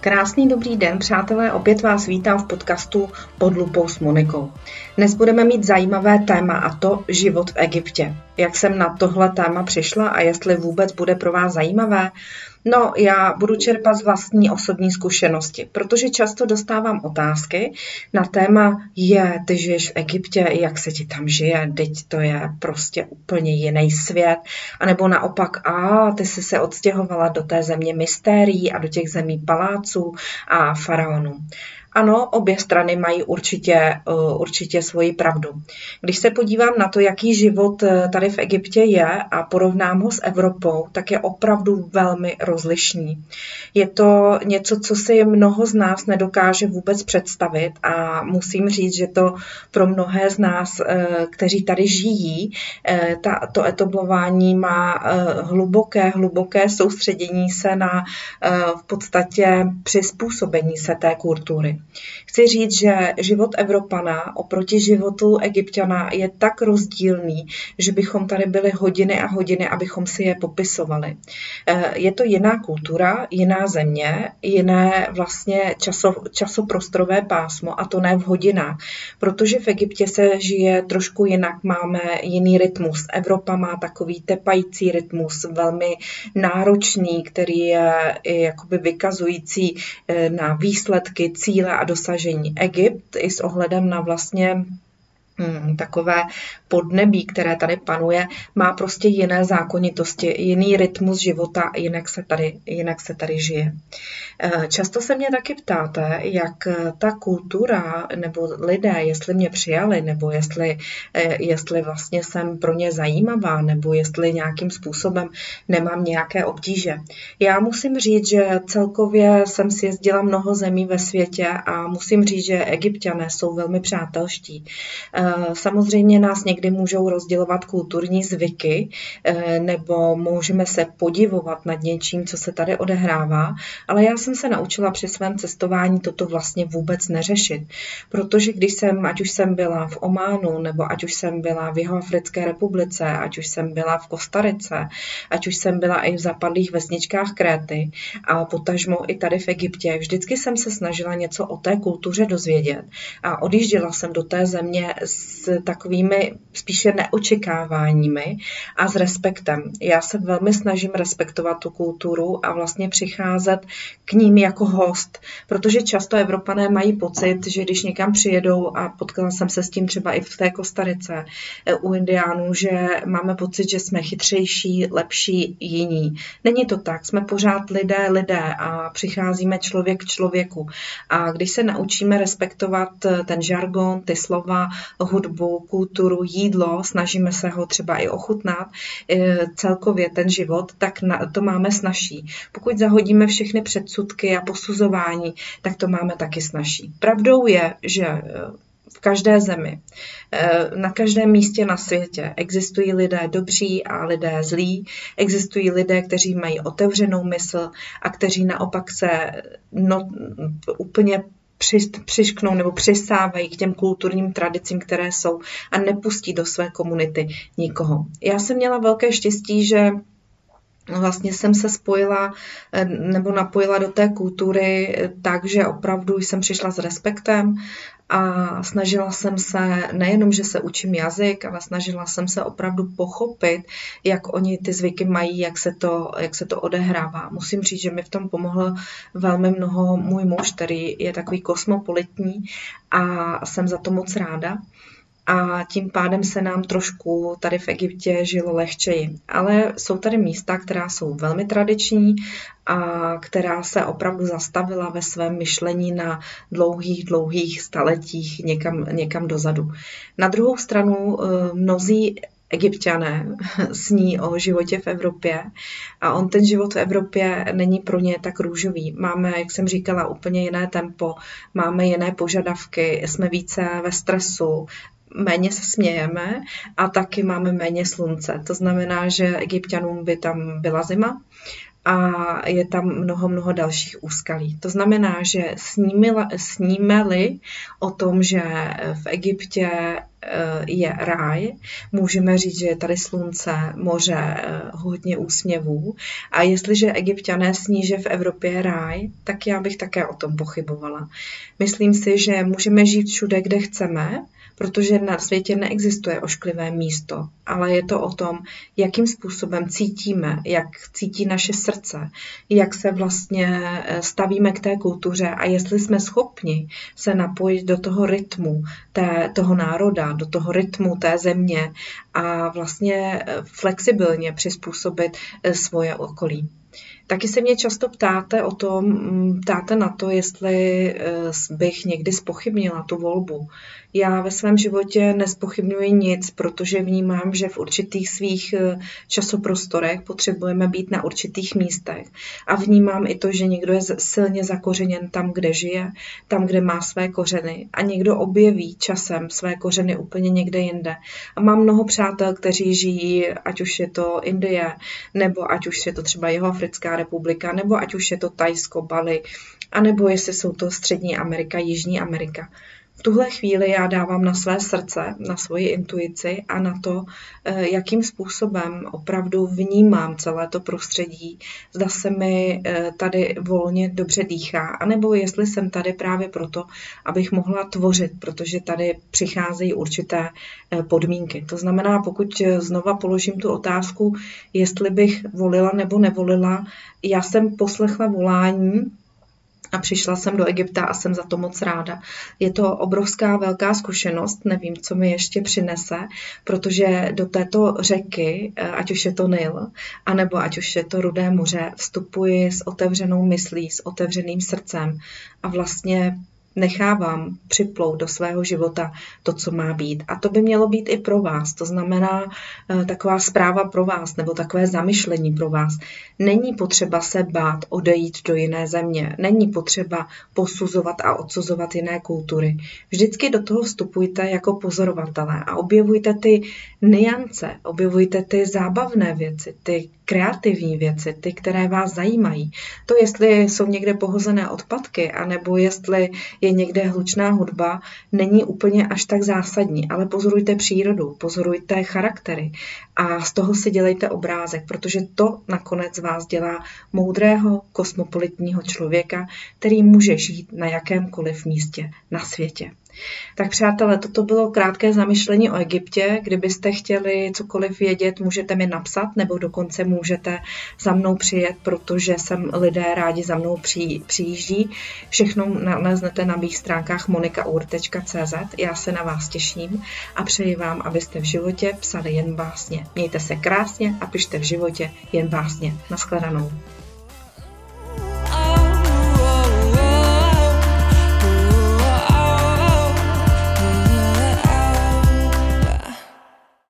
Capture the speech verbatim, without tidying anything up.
Krásný dobrý den, přátelé, opět vás vítám v podcastu Pod lupou s Monikou. Dnes budeme mít zajímavé téma, a to život v Egyptě. Jak jsem na tohle téma přišla a jestli vůbec bude pro vás zajímavé? No, já budu čerpat z vlastní osobní zkušenosti, protože často dostávám otázky na téma, je, ty žiješ v Egyptě, jak se ti tam žije, teď to je prostě úplně jiný svět, anebo naopak, a ty jsi se odstěhovala do té země mystérií a do těch zemí paláců a faraonů. Ano, obě strany mají určitě, určitě svoji pravdu. Když se podívám na to, jaký život tady v Egyptě je a porovnám ho s Evropou, tak je opravdu velmi rozlišný. Je to něco, co si mnoho z nás nedokáže vůbec představit a musím říct, že to pro mnohé z nás, kteří tady žijí, ta, to etablování má hluboké, hluboké soustředění se na v podstatě přizpůsobení se té kultury. Chci říct, že život Evropana oproti životu Egypťana je tak rozdílný, že bychom tady byli hodiny a hodiny, abychom si je popisovali. Je to jiná kultura, jiná země, jiné vlastně časo, časoprostorové pásmo, a to ne v hodinách, protože v Egyptě se žije trošku jinak, máme jiný rytmus. Evropa má takový tepající rytmus, velmi náročný, který je jakoby vykazující na výsledky, cíle a dosažení. Egypt i s ohledem na vlastně hmm, takové podnebí, které tady panuje, má prostě jiné zákonitosti, jiný rytmus života, jinak se tady, jinak se tady žije. Často se mě taky ptáte, jak ta kultura nebo lidé, jestli mě přijali, nebo jestli, jestli vlastně jsem pro ně zajímavá, nebo jestli nějakým způsobem nemám nějaké obtíže. Já musím říct, že celkově jsem si jezdila mnoho zemí ve světě a musím říct, že Egypťané jsou velmi přátelští. Samozřejmě nás někdy můžou rozdělovat kulturní zvyky, nebo můžeme se podivovat nad něčím, co se tady odehrává, ale já jsem se naučila při svém cestování toto vlastně vůbec neřešit, protože když jsem, ať už jsem byla v Ománu, nebo ať už jsem byla v Jihoafrické republice, ať už jsem byla v Kostarice, ať už jsem byla i v zapadlých vesničkách Kréty a potažmo i tady v Egyptě, vždycky jsem se snažila něco o té kultuře dozvědět a odjížděla jsem do té země s takovými spíše neočekáváními a s respektem. Já se velmi snažím respektovat tu kulturu a vlastně přicházet k ním jako host, protože často Evropané mají pocit, že když někam přijedou, a potkala jsem se s tím třeba i v té Kostarice u Indiánů, že máme pocit, že jsme chytřejší, lepší, jiní. Není to tak, jsme pořád lidé, lidé a přicházíme člověk k člověku. A když se naučíme respektovat ten žargon, ty slova, hudbu, kulturu, jídlo, snažíme se ho třeba i ochutnat, celkově ten život, tak to máme snazší. Pokud zahodíme všechny předsudky a posuzování, tak to máme taky snazší. Pravdou je, že v každé zemi, na každém místě na světě existují lidé dobří a lidé zlí, existují lidé, kteří mají otevřenou mysl a kteří naopak se no, úplně přišknou nebo přisávají k těm kulturním tradicím, které jsou, a nepustí do své komunity nikoho. Já jsem měla velké štěstí, že vlastně jsem se spojila nebo napojila do té kultury tak, že opravdu jsem přišla s respektem a snažila jsem se, nejenom, že se učím jazyk, ale snažila jsem se opravdu pochopit, jak oni ty zvyky mají, jak se to, jak se to odehrává. Musím říct, že mi v tom pomohl velmi mnoho můj muž, který je takový kosmopolitní a jsem za to moc ráda. A tím pádem se nám trošku tady v Egyptě žilo lehčeji. Ale jsou tady místa, která jsou velmi tradiční a která se opravdu zastavila ve svém myšlení na dlouhých, dlouhých staletích někam, někam dozadu. Na druhou stranu mnozí Egypťané sní o životě v Evropě a on ten život v Evropě není pro ně tak růžový. Máme, jak jsem říkala, úplně jiné tempo, máme jiné požadavky, jsme více ve stresu, méně se smějeme a taky máme méně slunce. To znamená, že Egypťanům by tam byla zima a je tam mnoho, mnoho dalších úskalí. To znamená, že sníme-li o tom, že v Egyptě je ráj. Můžeme říct, že je tady slunce, moře, hodně úsměvů. A jestliže Egypťané sní, že v Evropě je ráj, tak já bych také o tom pochybovala. Myslím si, že můžeme žít všude, kde chceme, protože na světě neexistuje ošklivé místo, ale je to o tom, jakým způsobem cítíme, jak cítí naše srdce, jak se vlastně stavíme k té kultuře a jestli jsme schopni se napojit do toho rytmu té, toho národa, do toho rytmu té země a vlastně flexibilně přizpůsobit svoje okolí. Taky se mě často ptáte o tom, ptáte na to, jestli bych někdy zpochybnila tu volbu. Já ve svém životě nespochybňuji nic, protože vnímám, že v určitých svých časoprostorech potřebujeme být na určitých místech. A vnímám i to, že někdo je silně zakořeněn tam, kde žije, tam, kde má své kořeny. A někdo objeví časem své kořeny úplně někde jinde. A mám mnoho přátel, kteří žijí, ať už je to Indie, nebo ať už je to třeba Jihoafrická republika, nebo ať už je to Thajsko, Bali, anebo jestli jsou to Střední Amerika, Jižní Amerika. V tuhle chvíli já dávám na své srdce, na svoji intuici a na to, jakým způsobem opravdu vnímám celé to prostředí, zda se mi tady volně dobře dýchá, anebo jestli jsem tady právě proto, abych mohla tvořit, protože tady přicházejí určité podmínky. To znamená, pokud znova položím tu otázku, jestli bych volila nebo nevolila, já jsem poslechla volání, a přišla jsem do Egypta a jsem za to moc ráda. Je to obrovská velká zkušenost, nevím, co mi ještě přinese, protože do této řeky, ať už je to Nil, anebo ať už je to Rudé moře, vstupuji s otevřenou myslí, s otevřeným srdcem a vlastně nechávám připlout do svého života to, co má být. A to by mělo být i pro vás. To znamená taková zpráva pro vás nebo takové zamyšlení pro vás. Není potřeba se bát odejít do jiné země. Není potřeba posuzovat a odsuzovat jiné kultury. Vždycky do toho vstupujte jako pozorovatelé a objevujte ty nuance, objevujte ty zábavné věci, ty kreativní věci, ty, které vás zajímají. To, jestli jsou někde pohozené odpadky, anebo jestli je někde hlučná hudba, není úplně až tak zásadní, ale pozorujte přírodu, pozorujte charaktery a z toho si dělejte obrázek, protože to nakonec vás dělá moudrého kosmopolitního člověka, který může žít na jakémkoliv místě na světě. Tak přátelé, toto bylo krátké zamyšlení o Egyptě. Kdybyste chtěli cokoliv vědět, můžete mi napsat, nebo dokonce můžete za mnou přijet, protože sem lidé rádi za mnou přijíždí. Všechno naleznete na mých stránkách monika ur tečka cé zet. Já se na vás těším a přeji vám, abyste v životě psali jen básně. Mějte se krásně a pište v životě jen básně. Naschledanou.